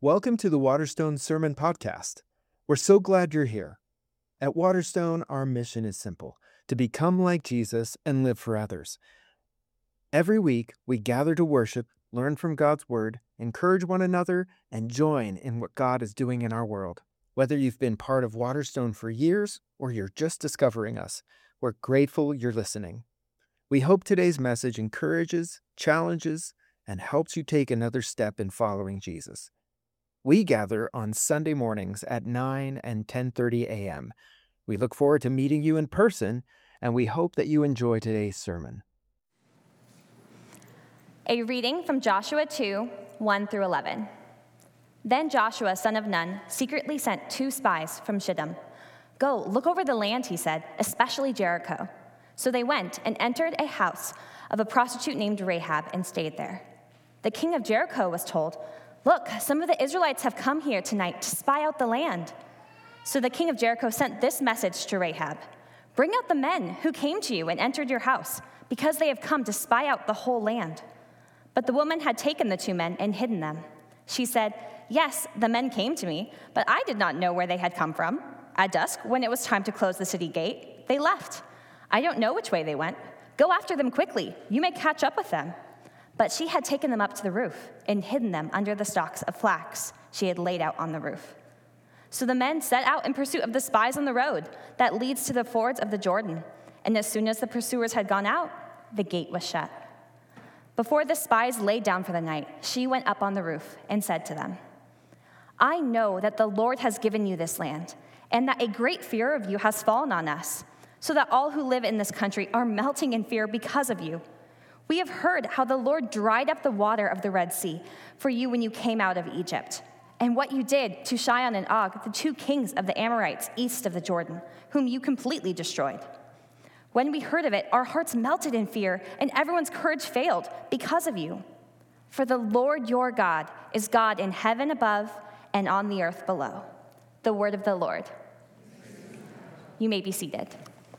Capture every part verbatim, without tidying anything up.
Welcome to the Waterstone Sermon Podcast. We're so glad you're here. At Waterstone, our mission is simple: to become like Jesus and live for others. Every week, we gather to worship, learn from God's Word, encourage one another, and join in what God is doing in our world. Whether you've been part of Waterstone for years or you're just discovering us, we're grateful you're listening. We hope today's message encourages, challenges, and helps you take another step in following Jesus. We gather on Sunday mornings at nine and ten thirty a.m. We look forward to meeting you in person, and we hope that you enjoy today's sermon. A reading from Joshua two, one through eleven. Then Joshua, son of Nun, secretly sent two spies from Shittim. "Go, look over the land," he said, "especially Jericho." So they went and entered a house of a prostitute named Rahab and stayed there. The king of Jericho was told, "Look, some of the Israelites have come here tonight to spy out the land." So the king of Jericho sent this message to Rahab: "Bring out the men who came to you and entered your house, because they have come to spy out the whole land." But the woman had taken the two men and hidden them. She said, "Yes, the men came to me, but I did not know where they had come from. At dusk, when it was time to close the city gate, they left. I don't know which way they went. Go after them quickly. You may catch up with them." But she had taken them up to the roof and hidden them under the stalks of flax she had laid out on the roof. So the men set out in pursuit of the spies on the road that leads to the fords of the Jordan. And as soon as the pursuers had gone out, the gate was shut. Before the spies lay down for the night, she went up on the roof and said to them, "I know that the Lord has given you this land, and that a great fear of you has fallen on us, so that all who live in this country are melting in fear because of you. We have heard how the Lord dried up the water of the Red Sea for you when you came out of Egypt, and what you did to Sihon and Og, the two kings of the Amorites east of the Jordan, whom you completely destroyed. When we heard of it, our hearts melted in fear, and everyone's courage failed because of you. For the Lord your God is God in heaven above and on the earth below." The word of the Lord. You may be seated.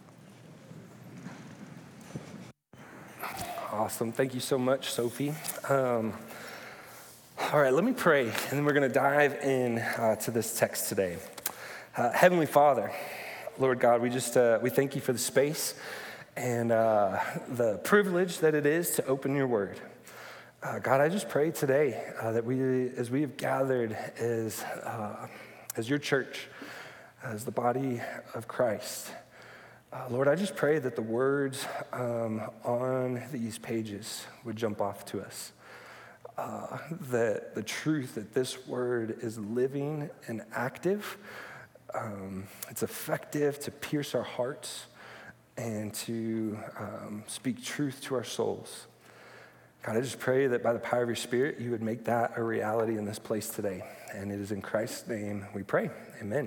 Awesome. Thank you so much, Sophie. Um, all right, let me pray, and then we're going to dive in uh, to this text today. Uh, Heavenly Father, Lord God, we just uh, we thank you for the space and uh, the privilege that it is to open your word. Uh, God, I just pray today uh, that we, as we have gathered as uh, as your church, as the body of Christ, Uh, Lord, I just pray that the words um, on these pages would jump off to us. Uh, that the truth that this word is living and active, um, it's effective to pierce our hearts and to um, speak truth to our souls. God, I just pray that by the power of your Spirit, you would make that a reality in this place today. And it is in Christ's name we pray. Amen.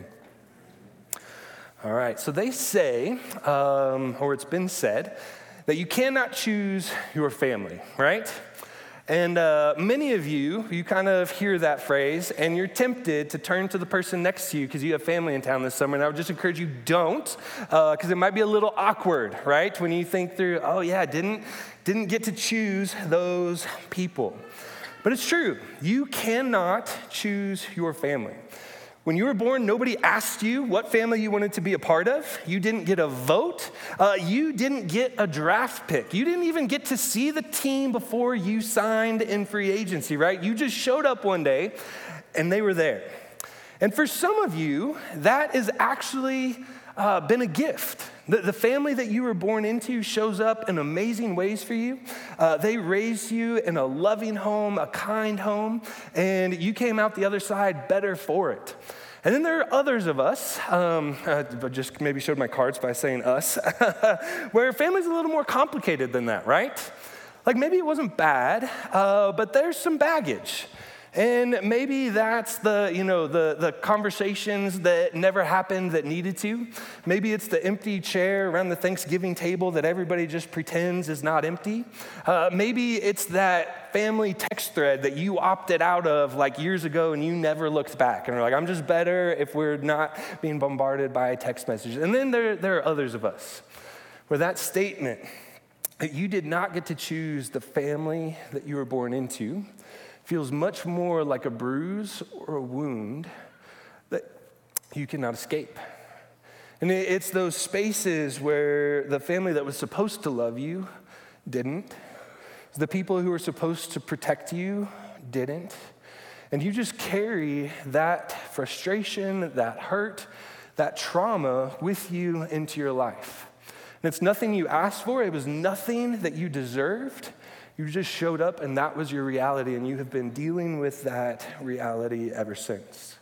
All right, so they say, um, or it's been said, that you cannot choose your family, right? And uh, many of you, you kind of hear that phrase, and you're tempted to turn to the person next to you because you have family in town this summer, and I would just encourage you, don't, because uh, it might be a little awkward, right? When you think through, oh yeah, I didn't, didn't get to choose those people. But it's true, you cannot choose your family. When you were born, nobody asked you what family you wanted to be a part of. You didn't get a vote. Uh, you didn't get a draft pick. You didn't even get to see the team before you signed in free agency, right? You just showed up one day, and they were there. And for some of you, that has actually uh, been a gift. The, the family that you were born into shows up in amazing ways for you. Uh, they raised you in a loving home, a kind home, and you came out the other side better for it. And then there are others of us, um, I just maybe showed my cards by saying us, where family's a little more complicated than that, right? Like maybe it wasn't bad, uh, but there's some baggage. And maybe that's the, you know, the, the conversations that never happened that needed to. Maybe it's the empty chair around the Thanksgiving table that everybody just pretends is not empty. Uh, maybe it's that family text thread that you opted out of like years ago and you never looked back. And you're like, I'm just better if we're not being bombarded by text messages. And then there, there are others of us where that statement that you did not get to choose the family that you were born into feels much more like a bruise or a wound that you cannot escape. And it's those spaces where the family that was supposed to love you didn't. The people who were supposed to protect you didn't. And you just carry that frustration, that hurt, that trauma with you into your life. And it's nothing you asked for. It was nothing that you deserved. You just showed up and that was your reality, and you have been dealing with that reality ever since.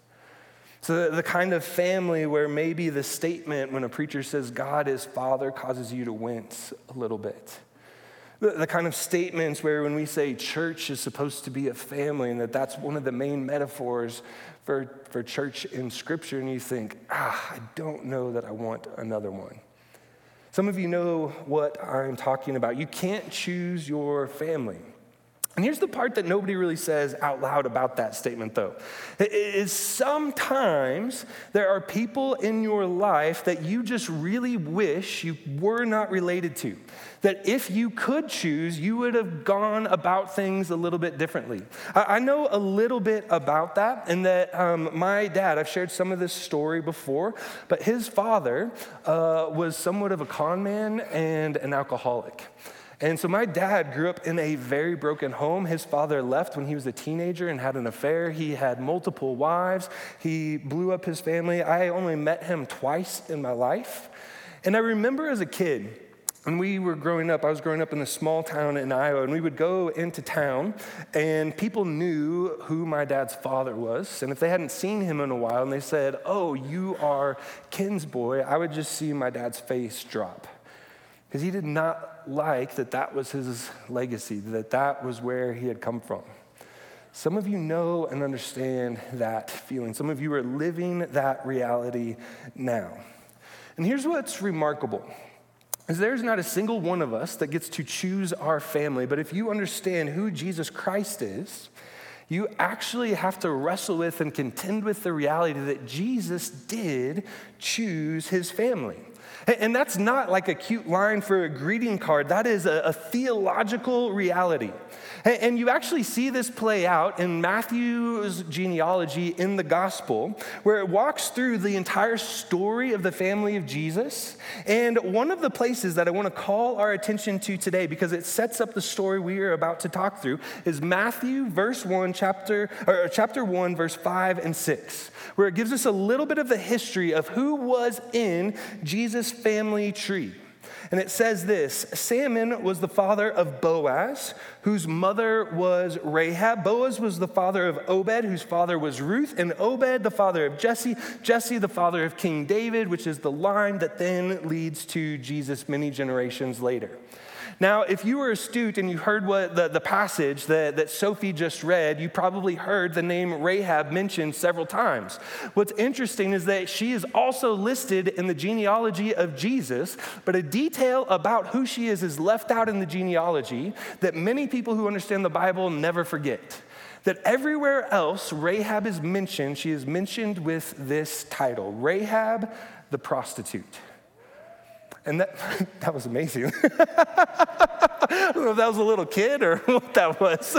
So the, the kind of family where maybe the statement when a preacher says God is Father causes you to wince a little bit. The, the kind of statements where when we say church is supposed to be a family and that that's one of the main metaphors for, for church in Scripture, and you think, ah, I don't know that I want another one. Some of you know what I'm talking about. You can't choose your family. And here's the part that nobody really says out loud about that statement, though. It is sometimes there are people in your life that you just really wish you were not related to. That if you could choose, you would have gone about things a little bit differently. I know a little bit about that, and that um, my dad, I've shared some of this story before, but his father uh, was somewhat of a con man and an alcoholic. And so my dad grew up in a very broken home. His father left when he was a teenager and had an affair. He had multiple wives. He blew up his family. I only met him twice in my life. And I remember as a kid, when we were growing up, I was growing up in a small town in Iowa, and we would go into town, and people knew who my dad's father was. And if they hadn't seen him in a while, and they said, "Oh, you are Ken's boy," I would just see my dad's face drop. Because he did not like that that was his legacy, that that was where he had come from. Some of you know and understand that feeling. Some of you are living that reality now. And here's what's remarkable, is there's not a single one of us that gets to choose our family, but if you understand who Jesus Christ is, you actually have to wrestle with and contend with the reality that Jesus did choose his family. And that's not like a cute line for a greeting card. That is a, a theological reality. And you actually see this play out in Matthew's genealogy in the gospel, where it walks through the entire story of the family of Jesus. And one of the places that I want to call our attention to today, because it sets up the story we are about to talk through, is Matthew verse one, chapter or chapter one, verse five and six, where it gives us a little bit of the history of who was in Jesus' family tree. And it says this: Salmon was the father of Boaz, whose mother was Rahab. Boaz was the father of Obed, whose father was Ruth. And Obed, the father of Jesse. Jesse, the father of King David, which is the line that then leads to Jesus many generations later. Now, if you were astute and you heard what the, the passage that, that Sophie just read, you probably heard the name Rahab mentioned several times. What's interesting is that she is also listed in the genealogy of Jesus, but a detail about who she is is left out in the genealogy that many people who understand the Bible never forget. That everywhere else Rahab is mentioned, she is mentioned with this title, Rahab the prostitute. And that that was amazing. I don't know if that was a little kid or what that was.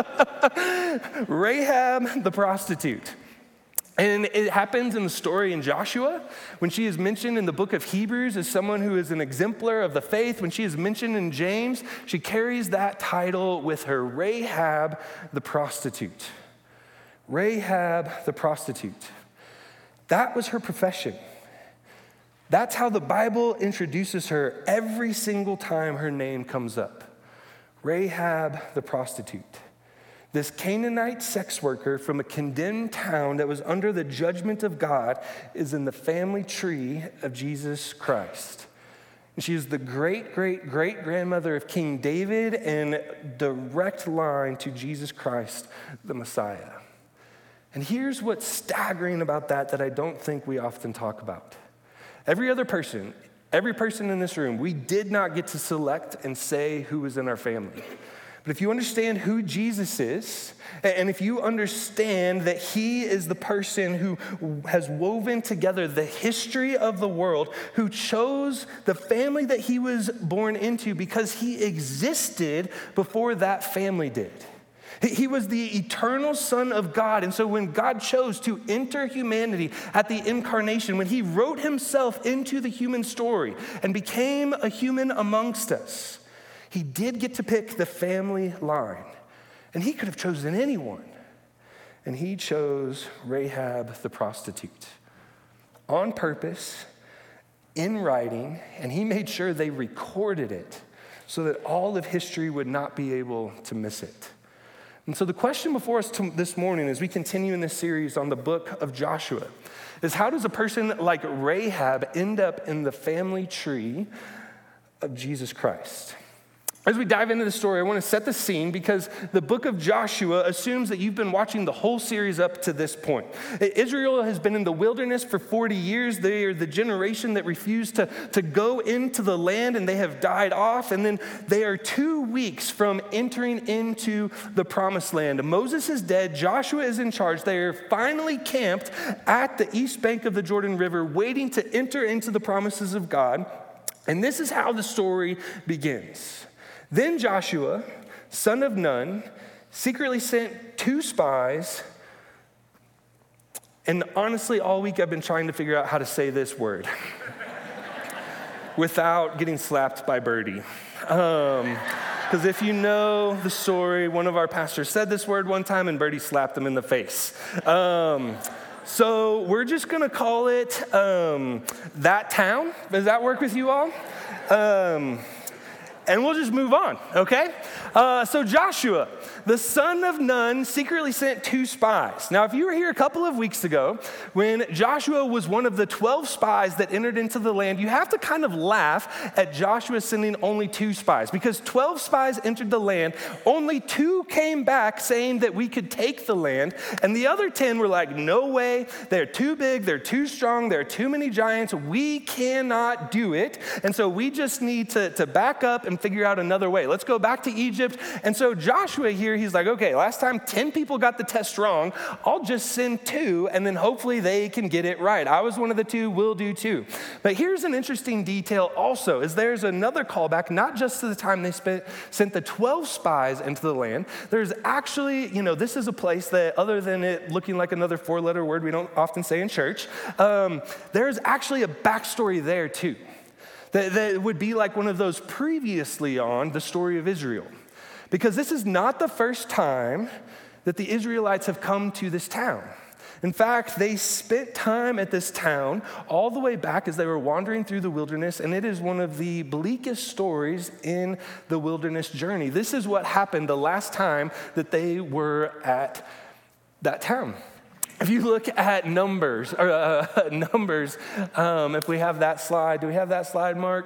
Rahab the prostitute. And it happens in the story in Joshua, when she is mentioned in the book of Hebrews as someone who is an exemplar of the faith. When she is mentioned in James, she carries that title with her, Rahab the prostitute. Rahab the prostitute. That was her profession. That's how the Bible introduces her every single time her name comes up. Rahab the prostitute. This Canaanite sex worker from a condemned town that was under the judgment of God is in the family tree of Jesus Christ. And she is the great, great, great grandmother of King David and direct line to Jesus Christ, the Messiah. And here's what's staggering about that that I don't think we often talk about. Every other person, every person in this room, we did not get to select and say who was in our family. But if you understand who Jesus is, and if you understand that he is the person who has woven together the history of the world, who chose the family that he was born into because he existed before that family did. He was the eternal Son of God. And so when God chose to enter humanity at the incarnation, when he wrote himself into the human story and became a human amongst us, he did get to pick the family line. And he could have chosen anyone. And he chose Rahab the prostitute on purpose, in writing, and he made sure they recorded it so that all of history would not be able to miss it. And so the question before us this morning as we continue in this series on the book of Joshua is, how does a person like Rahab end up in the family tree of Jesus Christ? As we dive into the story, I want to set the scene because the book of Joshua assumes that you've been watching the whole series up to this point. Israel has been in the wilderness for forty years. They are the generation that refused to, to go into the land, and they have died off. And then they are two weeks from entering into the promised land. Moses is dead. Joshua is in charge. They are finally camped at the east bank of the Jordan River, waiting to enter into the promises of God. And this is how the story begins. Then Joshua, son of Nun, secretly sent two spies. And honestly, all week I've been trying to figure out how to say this word without getting slapped by Birdie. Um, Because if you know the story, one of our pastors said this word one time and Birdie slapped him in the face. Um, so we're just going to call it um, that town. Does that work with you all? Um, And we'll just move on, okay? Uh, so Joshua, the son of Nun, secretly sent two spies. Now, if you were here a couple of weeks ago, when Joshua was one of the twelve spies that entered into the land, you have to kind of laugh at Joshua sending only two spies, because twelve spies entered the land, only two came back saying that we could take the land, and the other ten were like, no way, they're too big, they're too strong, there are too many giants, we cannot do it, and so we just need to, to back up and figure out another way. Let's go back to Egypt. And so Joshua here, he's like, okay, last time ten people got the test wrong, I'll just send two, and then hopefully they can get it right. I was one of the two, we'll do two. But here's an interesting detail also, is there's another callback, not just to the time they spent, sent the twelve spies into the land. There's actually, you know, this is a place that, other than it looking like another four-letter word we don't often say in church, um, there's actually a backstory there too. That, that would be like one of those previously on the story of Israel. Because this is not the first time that the Israelites have come to this town. In fact, they spent time at this town all the way back as they were wandering through the wilderness, and it is one of the bleakest stories in the wilderness journey. This is what happened the last time that they were at that town. If you look at Numbers, or uh, Numbers, um, if we have that slide, do we have that slide, Mark?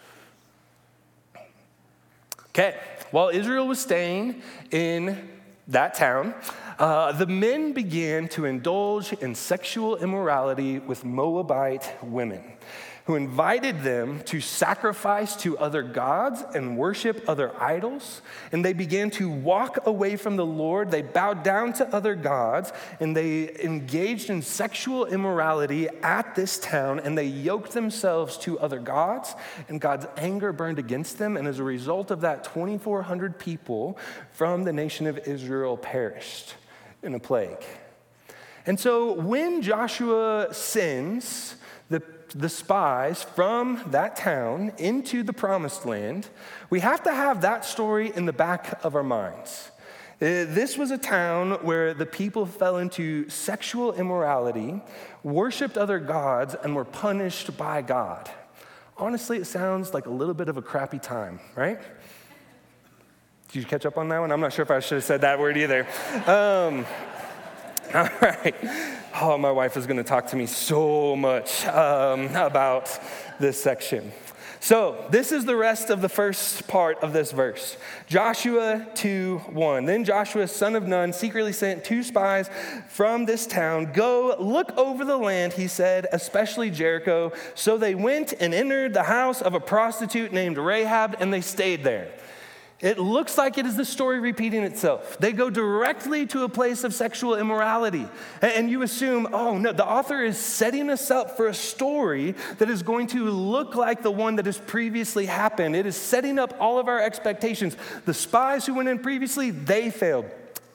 Okay, while Israel was staying in that town, uh, the men began to indulge in sexual immorality with Moabite women, who invited them to sacrifice to other gods and worship other idols. And they began to walk away from the Lord. They bowed down to other gods, and they engaged in sexual immorality at this town, and they yoked themselves to other gods, and God's anger burned against them. And as a result of that, twenty-four hundred people from the nation of Israel perished in a plague. And so when Joshua sends the the spies from that town into the promised land, we have to have that story in the back of our minds. This was a town where the people fell into sexual immorality, worshiped other gods, and were punished by God. Honestly, it sounds like a little bit of a crappy time, right? Did you catch up on that one? I'm not sure if I should have said that word either. Um, all right. Oh, my wife is going to talk to me so much um, about this section. So this is the rest of the first part of this verse. Joshua two one. Then Joshua, son of Nun, secretly sent two spies from this town. Go look over the land, he said, especially Jericho. So they went and entered the house of a prostitute named Rahab, and they stayed there. It looks like it is the story repeating itself. They go directly to a place of sexual immorality. And you assume, oh no, the author is setting us up for a story that is going to look like the one that has previously happened. It is setting up all of our expectations. The spies who went in previously, they failed.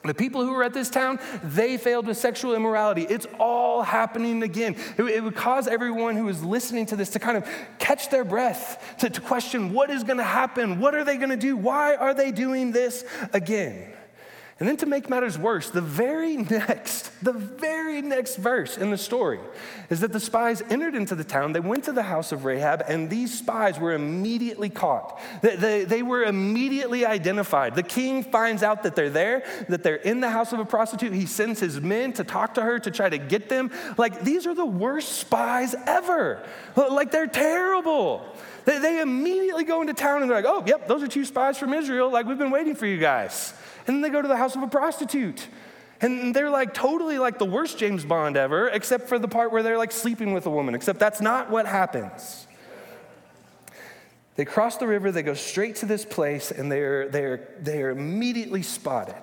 The people who were at this town, they failed with sexual immorality. It's all happening again. It, it would cause everyone who was listening to this to kind of catch their breath, to, to question what is going to happen? What are they going to do? Why are they doing this again? And then to make matters worse, the very next, the very next verse in the story is that the spies entered into the town, they went to the house of Rahab, and these spies were immediately caught. They, they, they were immediately identified. The king finds out that they're there, that they're in the house of a prostitute. He sends his men to talk to her, to try to get them. Like, these are the worst spies ever. Like, they're terrible. They, they immediately go into town and they're like, oh, yep, those are two spies from Israel. Like, we've been waiting for you guys. And then they go to the house of a prostitute. And they're like totally like the worst James Bond ever, except for the part where they're like sleeping with a woman, except that's not what happens. They cross the river, they go straight to this place, and they're, they're, they're immediately spotted.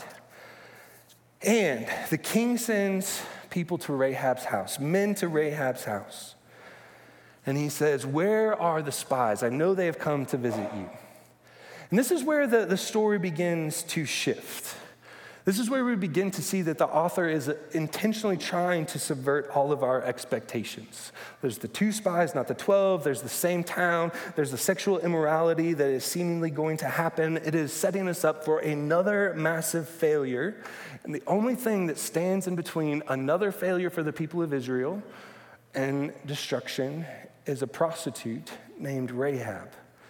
And the king sends people to Rahab's house, men to Rahab's house. And he says, where are the spies? I know they have come to visit you. And this is where the, the story begins to shift. This is where we begin to see that the author is intentionally trying to subvert all of our expectations. There's the two spies, not the twelve. There's the same town. There's the sexual immorality that is seemingly going to happen. It is setting us up for another massive failure. And the only thing that stands in between another failure for the people of Israel and destruction is a prostitute named Rahab.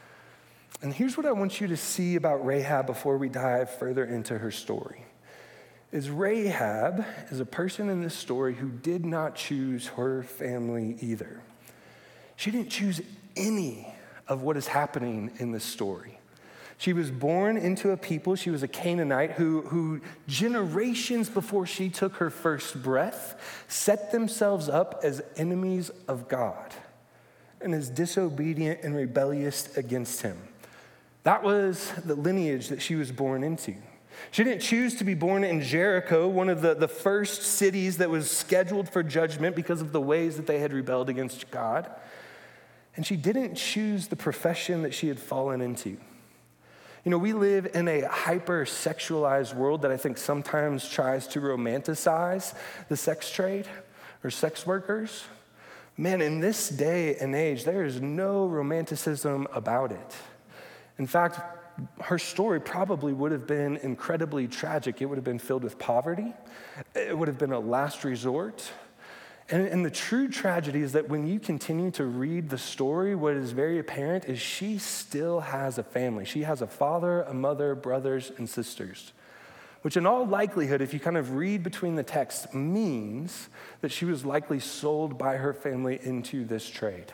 And here's what I want you to see about Rahab before we dive further into her story. Is Rahab is a person in this story who did not choose her family either. She didn't choose any of what is happening in this story. She was born into a people, she was a Canaanite who, who generations before she took her first breath, set themselves up as enemies of God and as disobedient and rebellious against him. That was the lineage that she was born into. She didn't choose to be born in Jericho, one of the, the first cities that was scheduled for judgment because of the ways that they had rebelled against God. And she didn't choose the profession that she had fallen into. You know, we live in a hyper-sexualized world that I think sometimes tries to romanticize the sex trade or sex workers. Man, in this day and age, there is no romanticism about it. In fact, her story probably would have been incredibly tragic. It would have been filled with poverty. It would have been a last resort. And, and the true tragedy is that when you continue to read the story, what is very apparent is she still has a family. She has a father, a mother, brothers, and sisters, which in all likelihood, if you kind of read between the texts, means that she was likely sold by her family into this trade.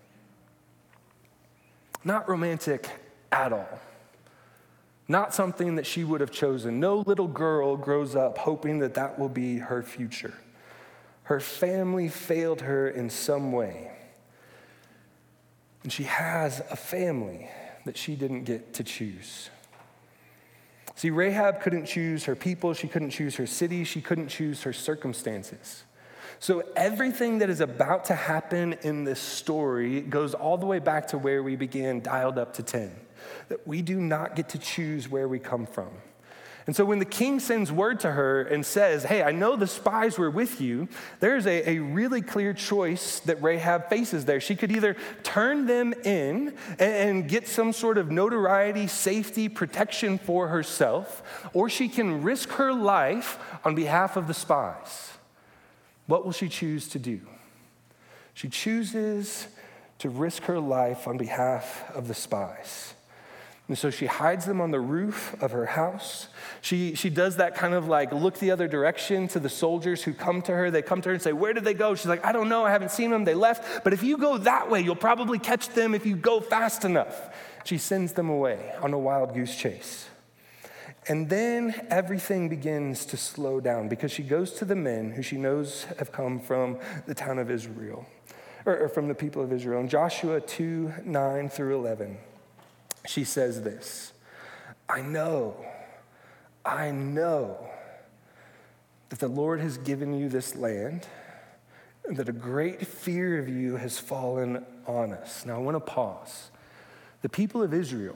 Not romantic at all. Not something that she would have chosen. No little girl grows up hoping that that will be her future. Her family failed her in some way. And she has a family that she didn't get to choose. See, Rahab couldn't choose her people. She couldn't choose her city. She couldn't choose her circumstances. So everything that is about to happen in this story goes all the way back to where we began, dialed up to ten. That we do not get to choose where we come from. And so when the king sends word to her and says, hey, I know the spies were with you, there's a, a really clear choice that Rahab faces there. She could either turn them in and, and get some sort of notoriety, safety, protection for herself, or she can risk her life on behalf of the spies. What will she choose to do? She chooses to risk her life on behalf of the spies. And so she hides them on the roof of her house. She, she does that kind of like look the other direction to the soldiers who come to her. They come to her and say, where did they go? She's like, I don't know. I haven't seen them. They left. But if you go that way, you'll probably catch them if you go fast enough. She sends them away on a wild goose chase. And then everything begins to slow down because she goes to the men who she knows have come from the town of Israel, or, or from the people of Israel. In Joshua two, nine through eleven, she says this, I know, I know that the Lord has given you this land and that a great fear of you has fallen on us. Now I want to pause. The people of Israel,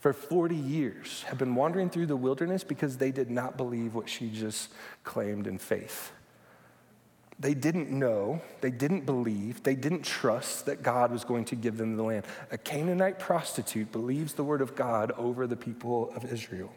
for forty years have been wandering through the wilderness because they did not believe what she just claimed in faith. They didn't know, they didn't believe, they didn't trust that God was going to give them the land. A Canaanite prostitute believes the word of God over the people of Israel.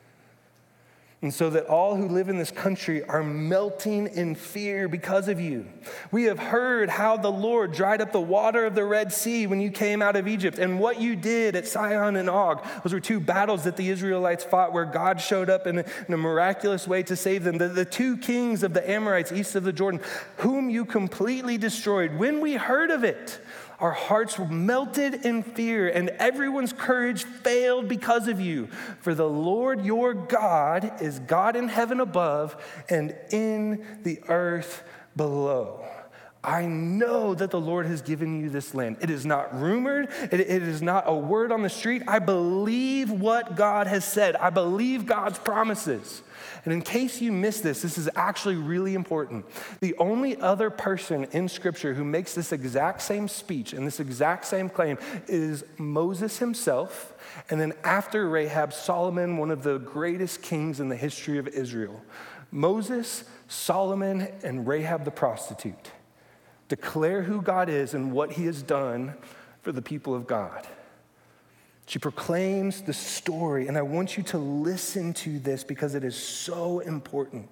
And so that all who live in this country are melting in fear because of you. We have heard how the Lord dried up the water of the Red Sea when you came out of Egypt, and what you did at Sihon and Og. Those were two battles that the Israelites fought where God showed up in a, in a miraculous way to save them. The, the two kings of the Amorites east of the Jordan, whom you completely destroyed. When we heard of it, our hearts were melted in fear, and everyone's courage failed because of you. For the Lord your God is God in heaven above and in the earth below. I know that the Lord has given you this land. It is not rumored. It, it is not a word on the street. I believe what God has said. I believe God's promises. And in case you missed this, this is actually really important. The only other person in Scripture who makes this exact same speech and this exact same claim is Moses himself, and then after Rahab, Solomon, one of the greatest kings in the history of Israel. Moses, Solomon, and Rahab the prostitute declare who God is and what he has done for the people of God. She proclaims the story, and I want you to listen to this because it is so important.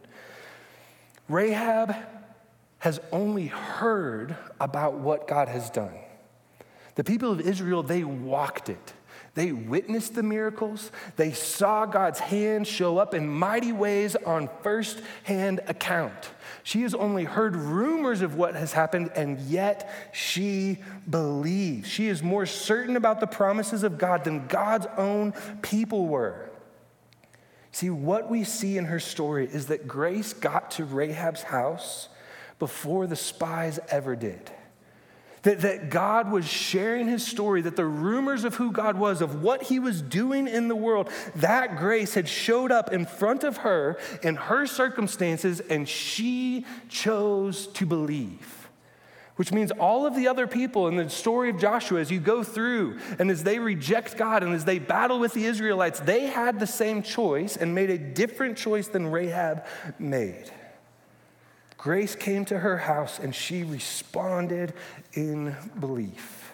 Rahab has only heard about what God has done. The people of Israel, they walked it. They witnessed the miracles. They saw God's hand show up in mighty ways on first-hand account. She has only heard rumors of what has happened, and yet she believes. She is more certain about the promises of God than God's own people were. See, what we see in her story is that grace got to Rahab's house before the spies ever did. That, that God was sharing his story, that the rumors of who God was, of what he was doing in the world, that grace had showed up in front of her in her circumstances, and she chose to believe. Which means all of the other people in the story of Joshua, as you go through and as they reject God and as they battle with the Israelites, they had the same choice and made a different choice than Rahab made. Grace came to her house and she responded in belief.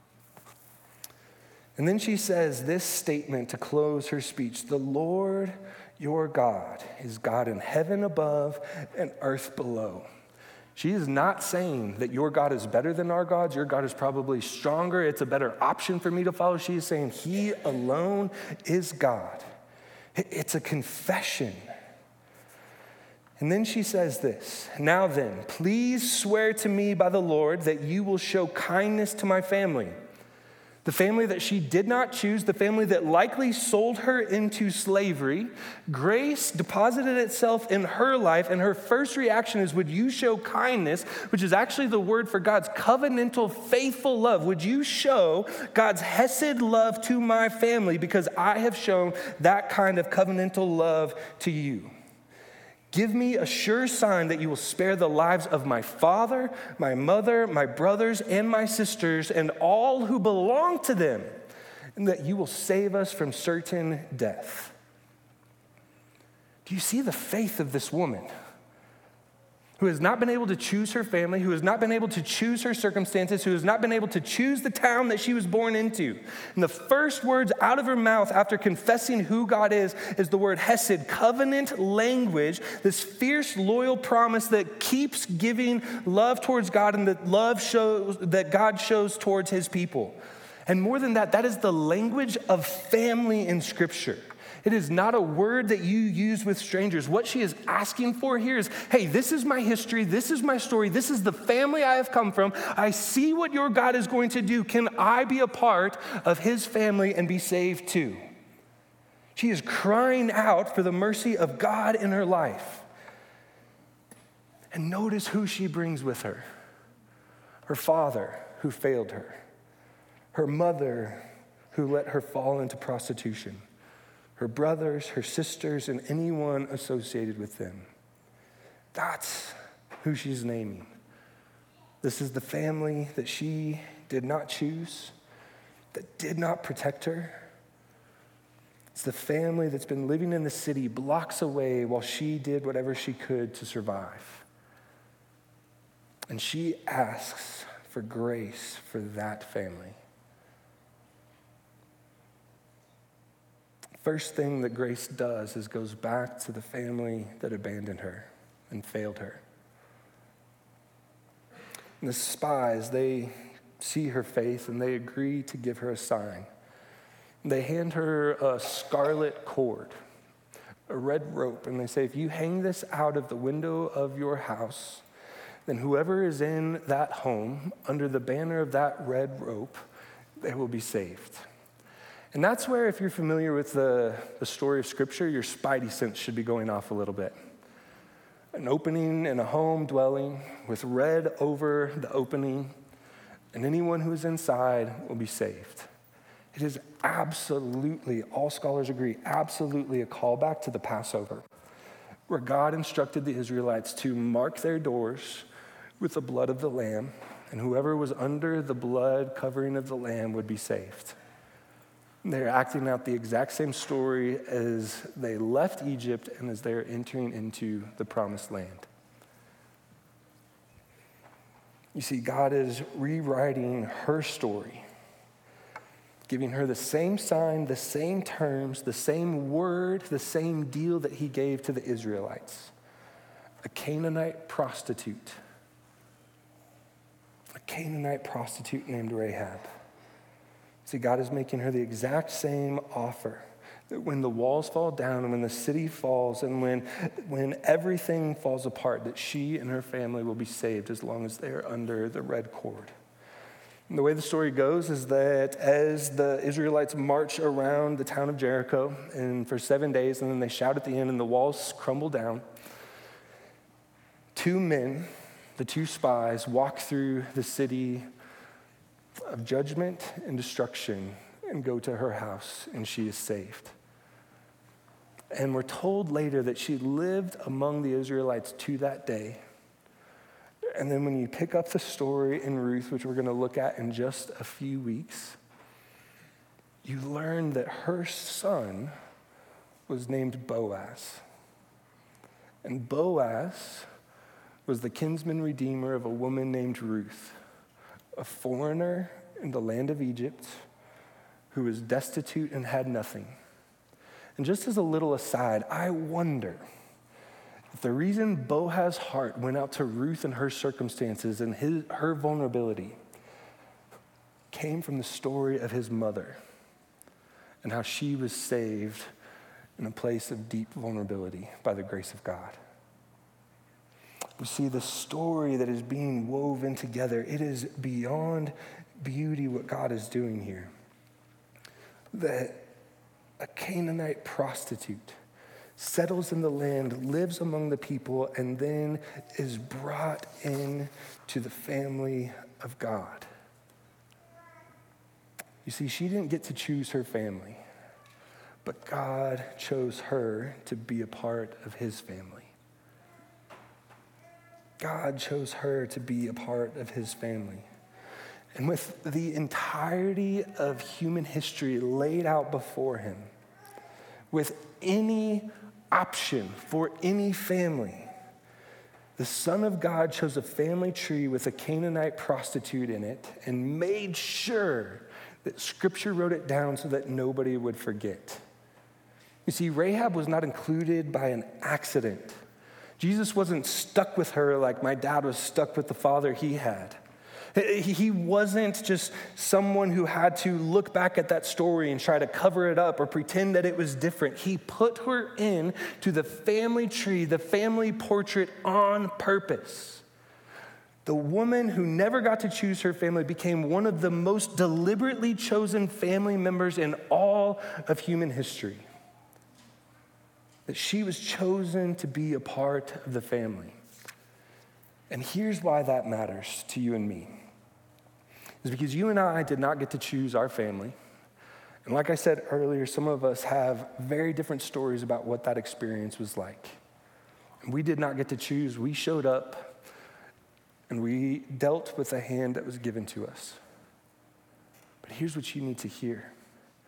And then she says this statement to close her speech: the Lord your God is God in heaven above and earth below. She is not saying that your God is better than our gods. Your God is probably stronger. It's a better option for me to follow. She is saying he alone is God. It's a confession. And then she says this: now then, please swear to me by the Lord that you will show kindness to my family. The family that she did not choose, the family that likely sold her into slavery. Grace deposited itself in her life, and her first reaction is, would you show kindness, which is actually the word for God's covenantal, faithful love. Would you show God's hesed love to my family because I have shown that kind of covenantal love to you? Give me a sure sign that you will spare the lives of my father, my mother, my brothers, and my sisters, and all who belong to them, and that you will save us from certain death. Do you see the faith of this woman who has not been able to choose her family, who has not been able to choose her circumstances, who has not been able to choose the town that she was born into? And the first words out of her mouth after confessing who God is, is the word hesed, covenant language, this fierce, loyal promise that keeps giving love towards God and that love shows, that God shows towards his people. And more than that, that is the language of family in Scripture. It is not a word that you use with strangers. What she is asking for here is, hey, this is my history. This is my story. This is the family I have come from. I see what your God is going to do. Can I be a part of his family and be saved too? She is crying out for the mercy of God in her life. And notice who she brings with her. Her father, who failed her. Her mother, who let her fall into prostitution. Her brothers, her sisters, and anyone associated with them. That's who she's naming. This is the family that she did not choose, that did not protect her, It's the family that's been living in the city blocks away while she did whatever she could to survive. And she asks for grace for that family. First thing that Grace does is goes back to the family that abandoned her and failed her. And the spies, they see her faith and they agree to give her a sign. They hand her a scarlet cord, a red rope, and they say, if you hang this out of the window of your house, then whoever is in that home under the banner of that red rope, they will be saved. And that's where, if you're familiar with the, the story of Scripture, your spidey sense should be going off a little bit. An opening in a home dwelling with red over the opening, and anyone who is inside will be saved. It is absolutely, all scholars agree, absolutely a callback to the Passover, where God instructed the Israelites to mark their doors with the blood of the lamb, and whoever was under the blood covering of the lamb would be saved. They're acting out the exact same story as they left Egypt and as they're entering into the promised land. You see, God is rewriting her story, giving her the same sign, the same terms, the same word, the same deal that he gave to the Israelites. A Canaanite prostitute. A Canaanite prostitute named Rahab. See, God is making her the exact same offer. That when the walls fall down and when the city falls and when, when everything falls apart, that she and her family will be saved as long as they are under the red cord. And the way the story goes is that as the Israelites march around the town of Jericho and for seven days, and then they shout at the end and the walls crumble down, two men, the two spies, walk through the city of judgment and destruction and go to her house, and she is saved. And we're told later that she lived among the Israelites to that day. And then when you pick up the story in Ruth, which we're going to look at in just a few weeks, you learn that her son was named Boaz. And Boaz was the kinsman redeemer of a woman named Ruth, a foreigner in the land of Egypt who was destitute and had nothing. And just as a little aside, I wonder if the reason Boaz's heart went out to Ruth and her circumstances and his, her vulnerability came from the story of his mother and how she was saved in a place of deep vulnerability by the grace of God. We see the story that is being woven together. It is beyond beauty what God is doing here. That a Canaanite prostitute settles in the land, lives among the people, and then is brought in to the family of God. You see, she didn't get to choose her family, but God chose her to be a part of his family. God chose her to be a part of his family. And with the entirety of human history laid out before him, with any option for any family, the Son of God chose a family tree with a Canaanite prostitute in it and made sure that Scripture wrote it down so that nobody would forget. You see, Rahab was not included by an accident. Jesus wasn't stuck with her like my dad was stuck with the father he had. He wasn't just someone who had to look back at that story and try to cover it up or pretend that it was different. He put her in to the family tree, the family portrait on purpose. The woman who never got to choose her family became one of the most deliberately chosen family members in all of human history. That she was chosen to be a part of the family. And here's why that matters to you and me. Is because you and I did not get to choose our family. And like I said earlier, some of us have very different stories about what that experience was like. And we did not get to choose. We showed up and we dealt with the hand that was given to us. But here's what you need to hear.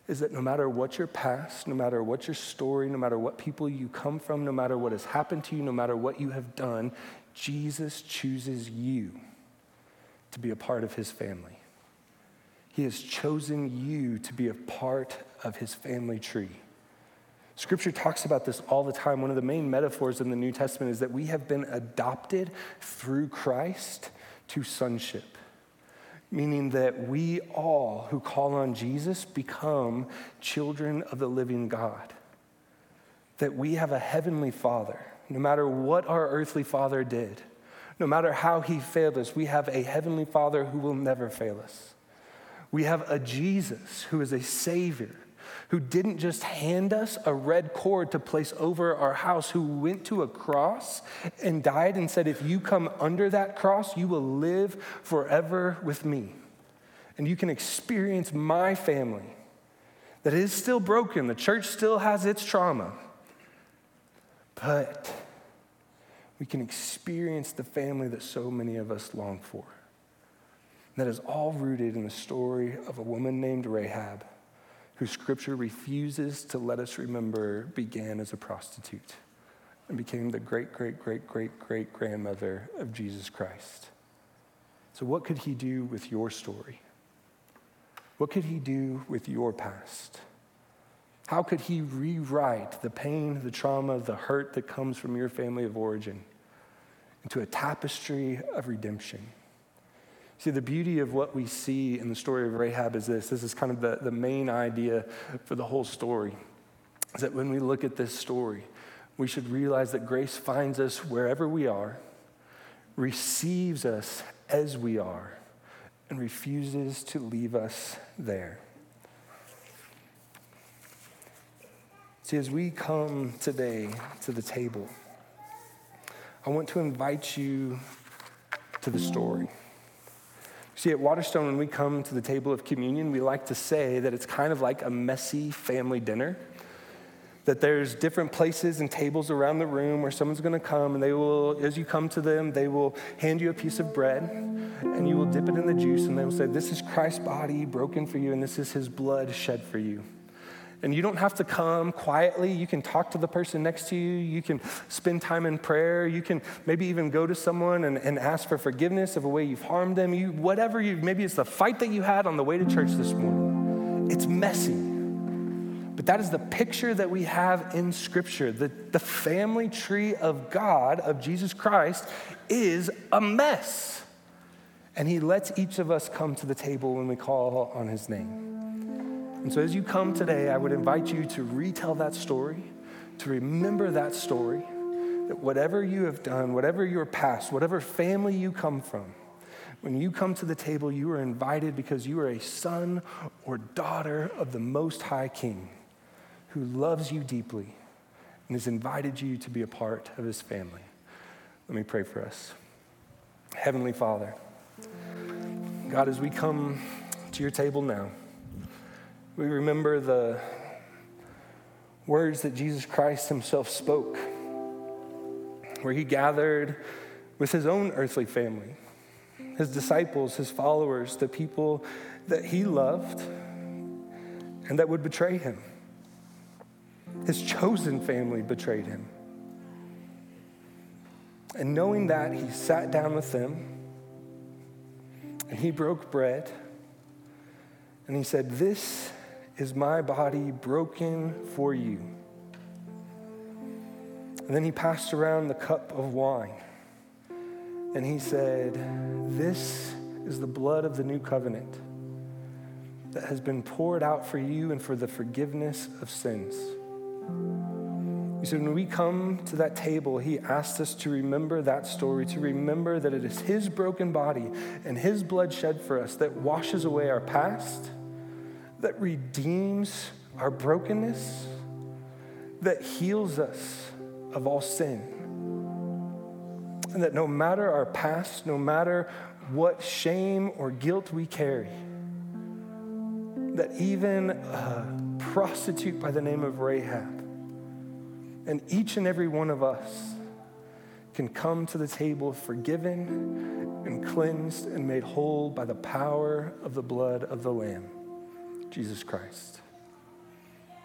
is that no matter what your past, no matter what your story, no matter what people you come from, no matter what has happened to you, no matter what you have done, Jesus chooses you to be a part of his family. He has chosen you to be a part of his family tree. Scripture talks about this all the time. One of the main metaphors in the New Testament is that we have been adopted through Christ to sonship, meaning that we all who call on Jesus become children of the living God, that we have a heavenly Father. No matter what our earthly father did, no matter how he failed us, we have a heavenly Father who will never fail us. We have a Jesus who is a Savior, who didn't just hand us a red cord to place over our house, who went to a cross and died and said, if you come under that cross, you will live forever with me. And you can experience my family that is still broken. The church still has its trauma. But we can experience the family that so many of us long for. That is all rooted in the story of a woman named Rahab, who Scripture refuses to let us remember began as a prostitute and became the great, great, great, great, great grandmother of Jesus Christ. So what could he do with your story? What could he do with your past? How could he rewrite the pain, the trauma, the hurt that comes from your family of origin into a tapestry of redemption? See, the beauty of what we see in the story of Rahab is this. This is kind of the, the main idea for the whole story, is that when we look at this story, we should realize that grace finds us wherever we are, receives us as we are, and refuses to leave us there. See, as we come today to the table, I want to invite you to the story. See, at Waterstone, when we come to the table of communion, we like to say that it's kind of like a messy family dinner, that there's different places and tables around the room where someone's going to come, and they will, as you come to them, they will hand you a piece of bread, and you will dip it in the juice, and they will say, this is Christ's body broken for you, and this is his blood shed for you. And you don't have to come quietly. You can talk to the person next to you. You can spend time in prayer. You can maybe even go to someone and, and ask for forgiveness of a way you've harmed them. You, whatever you, maybe it's the fight that you had on the way to church this morning. It's messy. But that is the picture that we have in Scripture. The, the family tree of God, of Jesus Christ, is a mess. And he lets each of us come to the table when we call on his name. And so as you come today, I would invite you to retell that story, to remember that story, that whatever you have done, whatever your past, whatever family you come from, when you come to the table, you are invited because you are a son or daughter of the Most High King who loves you deeply and has invited you to be a part of his family. Let me pray for us. Heavenly Father, God, as we come to your table now, we remember the words that Jesus Christ himself spoke, where he gathered with his own earthly family, his disciples, his followers, the people that he loved and that would betray him. His chosen family betrayed him. And knowing that, he sat down with them and he broke bread and he said, this is my body broken for you. And then he passed around the cup of wine and he said, this is the blood of the new covenant that has been poured out for you and for the forgiveness of sins. You see, when we come to that table, he asked us to remember that story, to remember that it is his broken body and his blood shed for us that washes away our past, that redeems our brokenness, that heals us of all sin. And that no matter our past, no matter what shame or guilt we carry, that even a prostitute by the name of Rahab and each and every one of us can come to the table forgiven and cleansed and made whole by the power of the blood of the Lamb, Jesus Christ.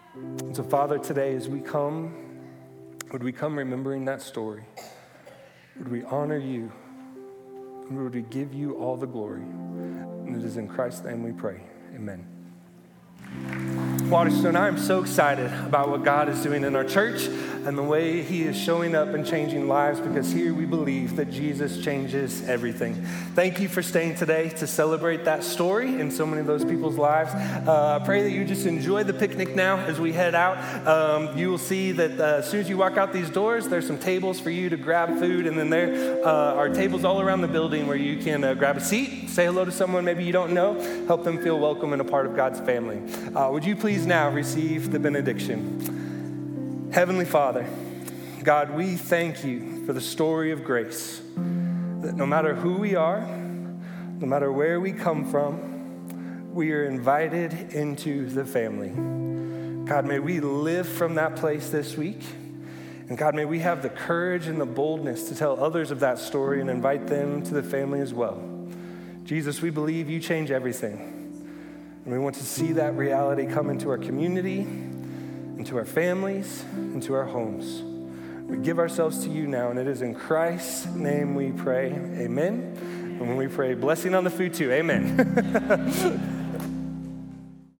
And so, Father, today as we come, would we come remembering that story? Would we honor you? And would we give you all the glory? And it is in Christ's name we pray. Amen. Waterstone, I am so excited about what God is doing in our church and the way he is showing up and changing lives, because here we believe that Jesus changes everything. Thank you for staying today to celebrate that story in so many of those people's lives. Uh, I pray that you just enjoy the picnic now as we head out. Um, you will see that uh, as soon as you walk out these doors, there's some tables for you to grab food, and then there uh, are tables all around the building where you can uh, grab a seat, say hello to someone maybe you don't know, help them feel welcome and a part of God's family. Uh, would you please now receive the benediction? Heavenly Father, God, we thank you for the story of grace, that no matter who we are, no matter where we come from, we are invited into the family. God, may we live from that place this week. And God, may we have the courage and the boldness to tell others of that story and invite them to the family as well. Jesus, we believe you change everything. And we want to see that reality come into our community, into our families, into our homes. We give ourselves to you now, and it is in Christ's name we pray. Amen. And when we pray, blessing on the food too. Amen.